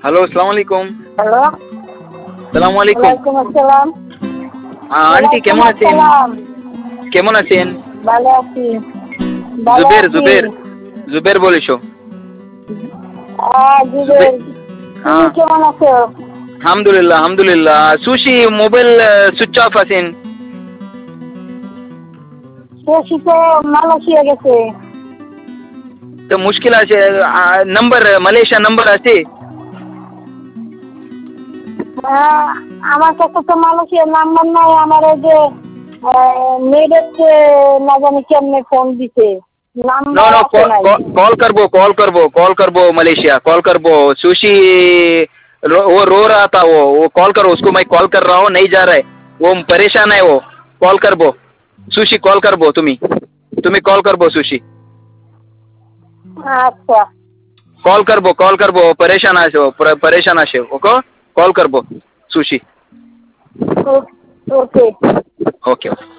Hello, আসসালামু আলাইকুম। Hello, আসসালামু আলাইকুম। ওয়ালাইকুম আসসালাম। আন্টি ওয়ালাইকুম কেমন আছেন? আসসালাম। কেমন আছেন? ভালো আছি, ভালো জুবের আছি। জুবের জুবের বলিস। জুবের, তুমি হ্যাঁ, কেমন আছো? আলহামদুলিল্লাহ আলহামদুলিল্লাহ। সুশি মোবাইল সুইচ অফ আছেন। শশী তো মালয়েশিয়া গেছে। তো মুশকিল আছে। নাম্বার মালয়েশিয়া নাম্বার আছে। হ্যাঁ, আমার কাছে তো মালয়েশিয়ার নাম্বার নাই। আমার ওই যে মেয়েদেরকে না জানি কেমনে ফোন দিছে, नो নাম্বার नो আসে নাই। कॉल करबो मलेशिया कॉल करबो सुशी। वो रो रहा था। वो कॉल करो उसको। मैं कॉल कर रहा हूँ, नहीं जा रहा है। वो परेशान है। वो कॉल करबो सुशी। कॉल करबो तुम्ही कॉल करबो सुशी। আচ্ছা, कॉल करबो परेशान आशे ओको कॉल करबो सुशी। ওকে। Okay okay.